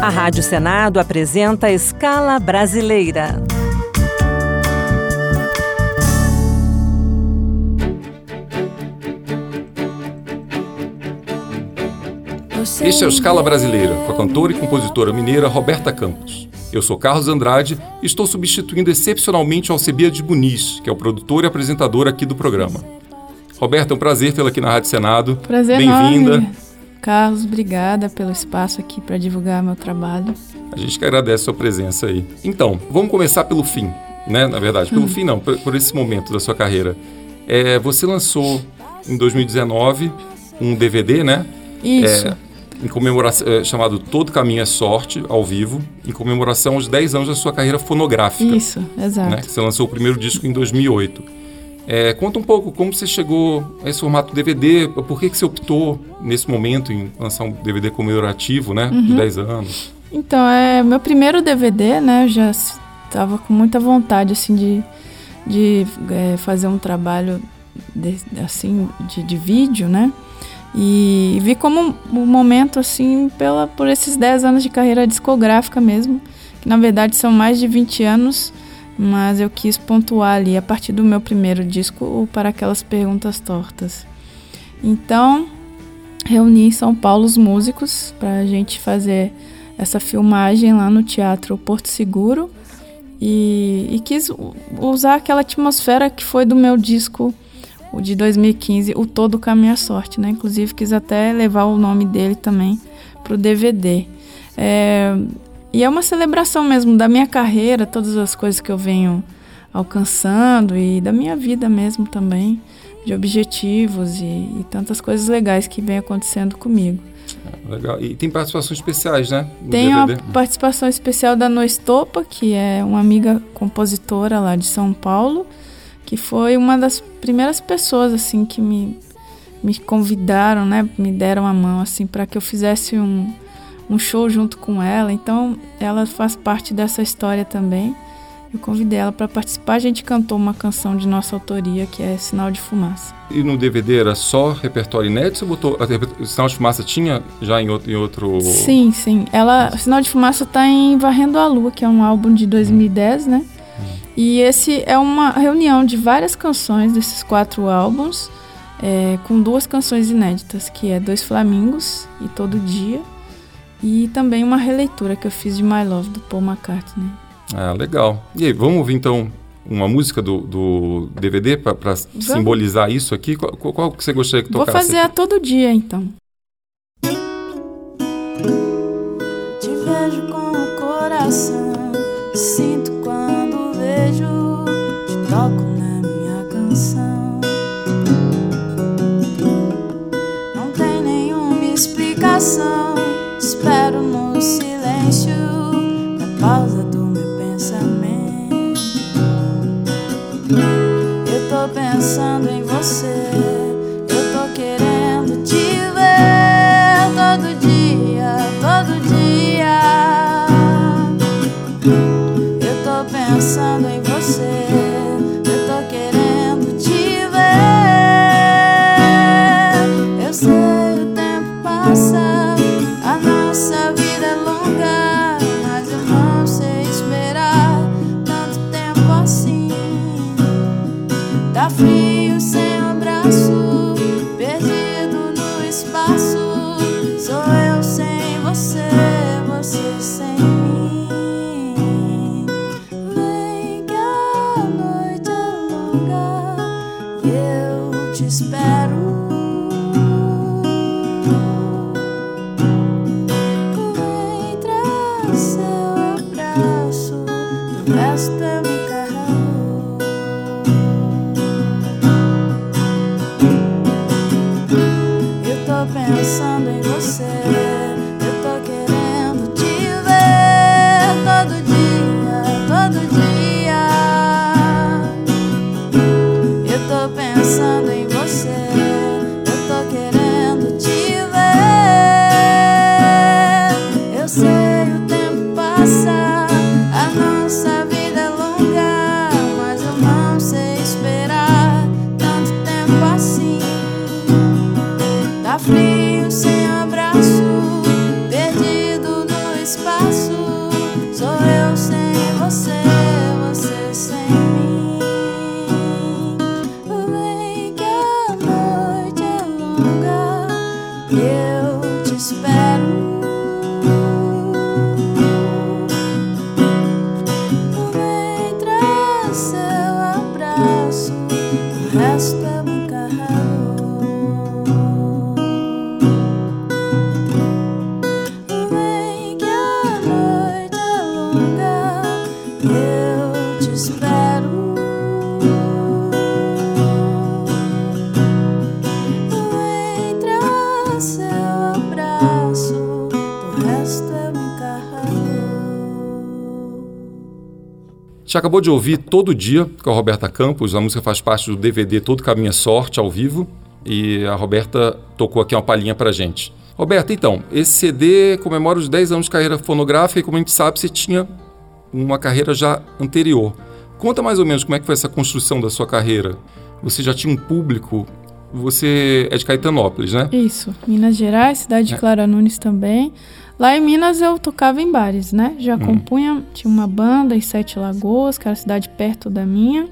A Rádio Senado apresenta Escala Brasileira. Este é o Escala Brasileira, com a cantora e compositora mineira Roberta Campos. Eu sou Carlos Andrade e estou substituindo excepcionalmente o Alcebiades Muniz, que é o produtor e apresentador aqui do programa. Roberta, é um prazer tê-la aqui na Rádio Senado. Prazer Bem-vinda. Enorme. Carlos, obrigada pelo espaço aqui para divulgar meu trabalho. A gente que agradece a sua presença aí. Então, vamos começar pelo fim, né? Na verdade, pelo fim não, por esse momento da sua carreira. Você lançou em 2019 um DVD, né? Isso. Em comemoração, chamado Todo Caminho é Sorte, ao vivo, em comemoração aos 10 anos da sua carreira fonográfica. Isso, exato. Né? Você lançou o primeiro disco em 2008. Conta um pouco como você chegou a esse formato DVD, por que você optou nesse momento em lançar um DVD comemorativo, né, de 10 anos? Então, meu primeiro DVD, né, eu já estava com muita vontade, assim, de fazer um trabalho de vídeo, né, e vi como um momento, assim, por esses 10 anos de carreira discográfica mesmo, que na verdade são mais de 20 anos, mas eu quis pontuar ali, a partir do meu primeiro disco, o Para Aquelas Perguntas Tortas. Então, reuni em São Paulo os músicos para a gente fazer essa filmagem lá no Teatro Porto Seguro e quis usar aquela atmosfera que foi do meu disco, o de 2015, o Todo Caminho é Sorte, né? Inclusive quis até levar o nome dele também para o DVD. E é uma celebração mesmo da minha carreira, todas as coisas que eu venho alcançando e da minha vida mesmo também, de objetivos e tantas coisas legais que vem acontecendo comigo. Legal. E tem participações especiais, né? Tem uma participação especial da No Estopa, que é uma amiga compositora lá de São Paulo, que foi uma das primeiras pessoas assim que me convidaram, né? Me deram a mão assim para que eu fizesse um show junto com ela, então ela faz parte dessa história também. Eu convidei ela para participar, a gente cantou uma canção de nossa autoria, que é Sinal de Fumaça. E no DVD era só repertório inédito? Você botou, Sinal de Fumaça tinha já em outro... Sim. Sinal de Fumaça está em Varrendo a Lua, que é um álbum de 2010, né? E esse é uma reunião de várias canções desses 4 álbuns, com 2 canções inéditas, que é Dois Flamingos e Todo Dia, e também uma releitura que eu fiz de My Love, do Paul McCartney. Ah, legal. E aí, vamos ouvir então uma música do DVD para simbolizar isso aqui? Qual que você gostaria que tocasse? Vou fazer a Todo Dia, então. Te vejo com o coração, sinto quando vejo, te toco na minha canção. Não tem nenhuma explicação, espero no silêncio da pausa do meu pensamento. Eu tô pensando em você, eu tô querendo te ver todo dia, todo dia. Eu tô pensando em você, eu tô querendo te ver. Eu sei, o tempo passa, a nossa vida é longa, mas eu não sei esperar tanto tempo assim. Tá frio sem abraço, perdido no espaço. Sou eu sem você, você sem mim. Vem que a noite é longa e eu te espero. O resto eu me encargo. Eu tô pensando em você, eu tô querendo te ver todo dia, todo dia. Eu tô pensando em você, eu tô querendo te ver. Eu sei, o tempo passa, a nossa vida é longa, mas eu não sei esperar tanto tempo assim. Tá frio sem abraço, perdido no espaço. eu te espero. Vem, traz seu abraço, o resto é um encargo. Vem que a noite é longa, eu te espero. Vem, traz seu abraço, o resto é um encargo. Você acabou de ouvir Todo Dia com a Roberta Campos. A música faz parte do DVD Todo Caminho é Sorte, ao vivo. E a Roberta tocou aqui uma palhinha pra gente. Roberta, então, esse CD comemora os 10 anos de carreira fonográfica e, como a gente sabe, você tinha uma carreira já anterior. Conta mais ou menos como é que foi essa construção da sua carreira. Você já tinha um público. Você é de Caetanópolis, né? Isso, Minas Gerais, cidade de Clara Nunes também. Lá em Minas eu tocava em bares, né? Já compunha, tinha uma banda em Sete Lagoas, que era a cidade perto da minha.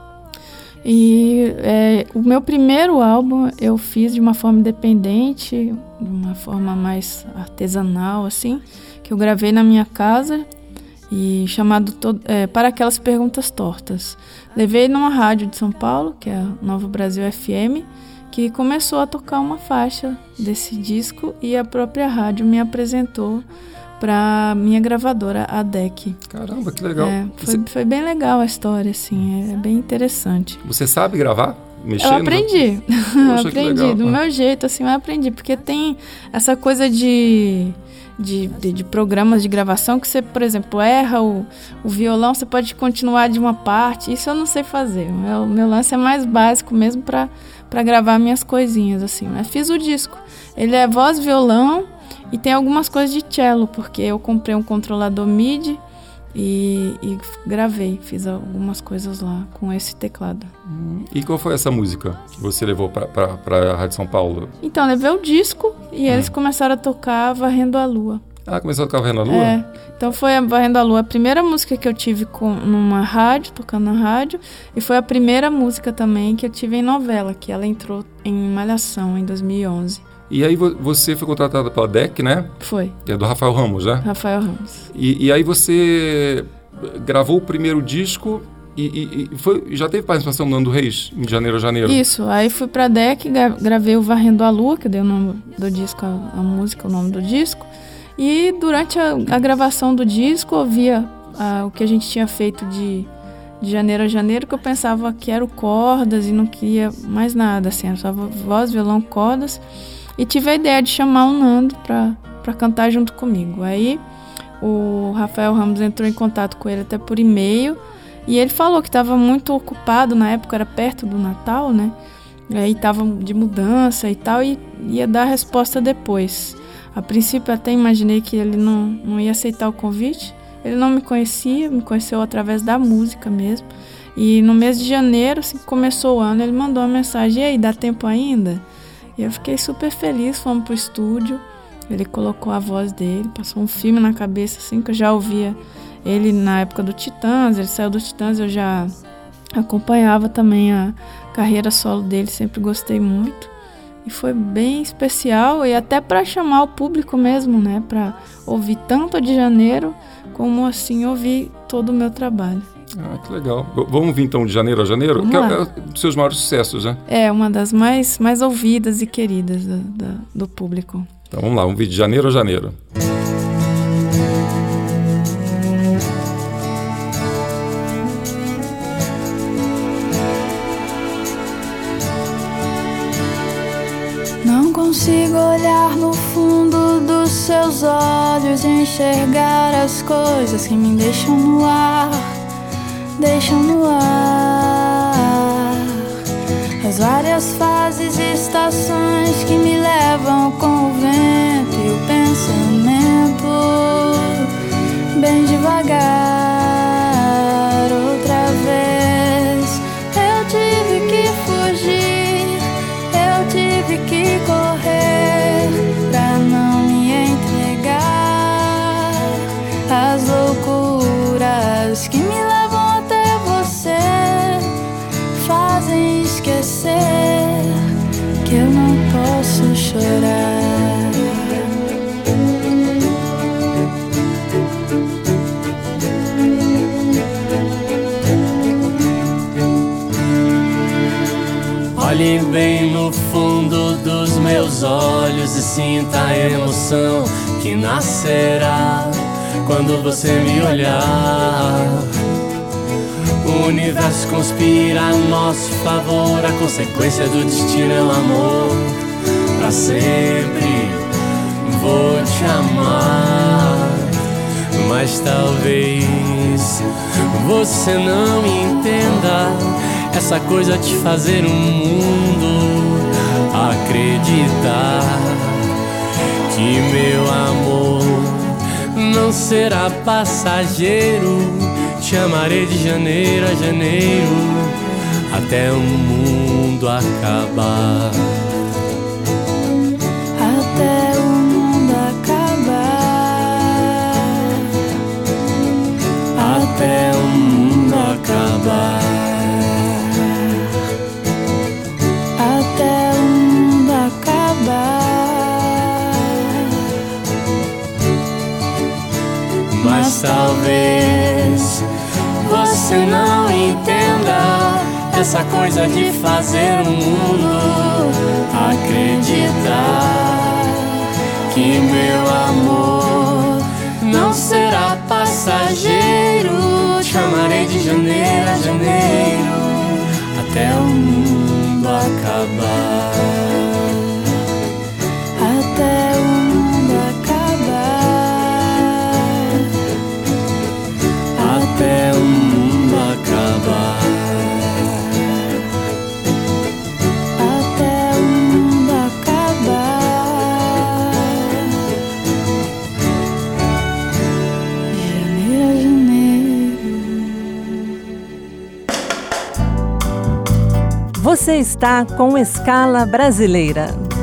E o meu primeiro álbum eu fiz de uma forma independente, de uma forma mais artesanal, assim, que eu gravei na minha casa, e chamado Para Aquelas Perguntas Tortas. Levei numa rádio de São Paulo, que é a Novo Brasil FM, que começou a tocar uma faixa desse disco, e a própria rádio me apresentou para minha gravadora, a DEC. Caramba, que legal. Foi bem legal a história, assim, é bem interessante. Você sabe gravar? Mexer? Eu aprendi, Poxa, que legal. Do meu jeito, assim, eu aprendi, porque tem essa coisa de programas de gravação que você, por exemplo, erra o violão, você pode continuar de uma parte. Isso eu não sei fazer. O meu lance é mais básico mesmo para gravar minhas coisinhas, assim. Mas fiz o disco. Ele é voz, violão e tem algumas coisas de cello, porque eu comprei um controlador MIDI e gravei. Fiz algumas coisas lá com esse teclado. E qual foi essa música que você levou para a Rádio São Paulo? Então, levei o disco e eles começaram a tocar Varrendo a Lua. Ah, começou a tocar Varrendo a Lua? Então foi a Varrendo a Lua, a primeira música que eu tive numa rádio, tocando na rádio, e foi a primeira música também que eu tive em novela, que ela entrou em Malhação em 2011. E aí você foi contratada pela DEC, né? Foi. Que é do Rafael Ramos, né? Rafael Ramos. E aí você gravou o primeiro disco e já teve participação no Nando Reis, em Janeiro a Janeiro? Isso, aí fui pra DEC, gravei o Varrendo a Lua, que eu dei o nome do disco, a música, o nome do disco. E durante a gravação do disco, eu via o que a gente tinha feito de Janeiro a Janeiro, que eu pensava que era o cordas e não queria mais nada, assim, era só voz, violão, cordas. E tive a ideia de chamar o Nando pra cantar junto comigo. Aí o Rafael Ramos entrou em contato com ele até por e-mail, e ele falou que estava muito ocupado, na época era perto do Natal, né? Aí estava de mudança e tal, e ia dar a resposta depois. A princípio até imaginei que ele não ia aceitar o convite. Ele não me conhecia, me conheceu através da música mesmo. E no mês de janeiro, assim que começou o ano, ele mandou uma mensagem: e aí, dá tempo ainda? E eu fiquei super feliz, fomos pro estúdio. Ele colocou a voz dele, passou um filme na cabeça, assim, que eu já ouvia ele na época do Titãs. Ele saiu do Titãs, eu já acompanhava também a carreira solo dele, sempre gostei muito. E foi bem especial, e até para chamar o público mesmo, né? Para ouvir tanto de Janeiro, como assim ouvir todo o meu trabalho. Ah, que legal. Vamos ouvir então de Janeiro a Janeiro? Vamos que lá. é um dos seus maiores sucessos, né? É uma das mais ouvidas e queridas do público. Então vamos lá, vamos ouvir de Janeiro a Janeiro. Não consigo olhar no fundo dos seus olhos e enxergar as coisas que me deixam no ar, as várias fases e estações que me levam com o vento e o pensamento, bem devagar. Outra vez eu tive que fugir, eu tive que correr pra não me entregar às loucuras que me levam até você, fazem esquecer que eu não posso chorar. olhos e sinta a emoção que nascerá quando você me olhar. O universo conspira a nosso favor, a consequência do destino é o amor. Pra sempre vou te amar, mas talvez você não entenda essa coisa de fazer um mundo acreditar que meu amor não será passageiro. Te amarei de janeiro a janeiro até o mundo acabar. Até o mundo acabar. Até o mundo acabar. Até o mundo acabar. Mas talvez você não entenda essa coisa de fazer o mundo acreditar que meu amor não será passageiro. Te amarei de janeiro a janeiro até o mundo acabar. Até o mundo acabar. Até o mundo acabar. Até o mundo acabar. Janeiro a janeiro. Você está com Escala Brasileira.